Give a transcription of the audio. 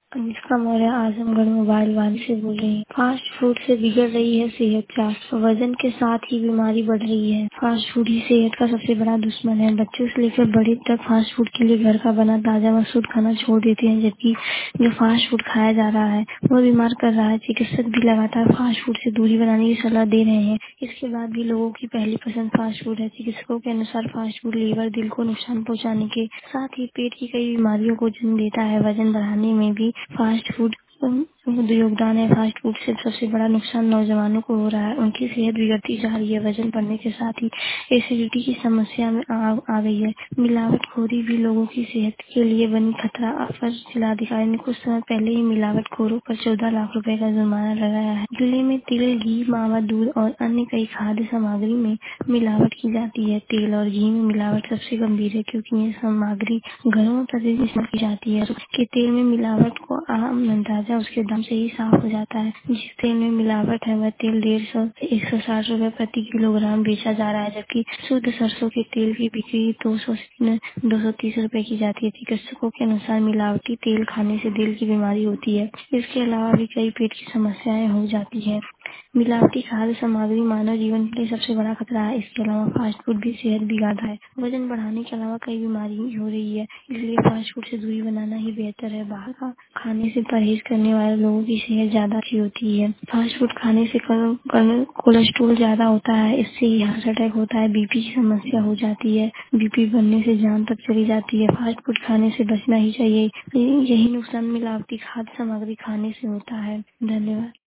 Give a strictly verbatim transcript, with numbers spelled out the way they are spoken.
Anushka Maurya Azamgarh mobile वाले से बोल रही है। फास्ट फूड से बिगड़ रही है सेहत चार, वजन के साथ ही बीमारी बढ़ रही है। फास्ट फूड ही सेहत का सबसे बड़ा दुश्मन है। बच्चों से लेकर बड़े तक फास्ट फूड के लिए घर का बना ताजा व शुद्ध खाना छोड़ देते हैं, जबकि जो फास्ट फूड खाया जा रहा है वो बीमार कर रहा है। चिकित्सक भी लगातार फास्ट फूड से दूरी बनाने की सलाह दे रहे हैं। इसके बाद भी लोगों की पहली पसंद फास्ट फूड है। चिकित्सकों के अनुसार फास्ट फूड लीवर, दिल को नुकसान पहुंचाने के साथ ही पेट की कई बीमारियों को जन्म देता है। वजन बढ़ाने में भी फास्ट फूड अम, योगदान है। फास्ट फूड से सबसे बड़ा नुकसान नौजवानों को हो रहा है। उनकी सेहत बिगड़ती जा रही है। वजन बढ़ने के साथ ही एसिडिटी की समस्या में आ, आ गई है। मिलावटखोरी भी लोगों की सेहत के लिए बनी खतरा। अपर जिलाधिकारी ने कुछ समय पहले ही मिलावटखोरों पर चौदह लाख रुपए का जुर्माना लगाया है। जिले में तिल, घी, मावा दूध और अन्य कई खाद्य सामग्री में मिलावट की जाती है। तेल और घी में मिलावट सबसे गंभीर है, क्योंकि ये सामग्री घरों में प्रतिदिन इस्तेमाल की जाती है। के तेल में मिलावट को आम अंदाजा उसके दाम से ही साफ हो जाता है। जिस तेल में मिलावट है वह तेल डेढ़ सौ से एक सौ साठ रुपए प्रति किलोग्राम बेचा जा रहा है, जबकि शुद्ध सरसों के तेल की बिक्री दो सौ से दो सौ तीस रुपए की जाती है। चिकित्सकों के अनुसार मिलावटी तेल खाने से दिल की बीमारी होती है। इसके अलावा भी कई पेट की समस्याएं हो जाती है। मिलावटी खाद्य सामग्री मानव जीवन के लिए सबसे बड़ा खतरा है। इसके अलावा फास्ट फूड भी सेहत बिगाड़ रहा है। वजन बढ़ाने के अलावा कई बीमारी हो रही है। इसलिए फास्ट फूड से दूरी बनाना ही बेहतर है। बाहर का खाने से परहेज करने वाले लोगों की सेहत ज्यादा अच्छी होती है। फास्ट फूड खाने से कोल- कोल- कोलेस्ट्रॉल ज्यादा होता है। इससे ही हार्ट अटैक होता है, बीपी की समस्या हो जाती है। बीपी बढ़ने से जान तक चली जाती है। फास्ट फूड खाने से बचना ही चाहिए। यही नुकसान मिलावटी खाद्य सामग्री खाने से होता है। धन्यवाद।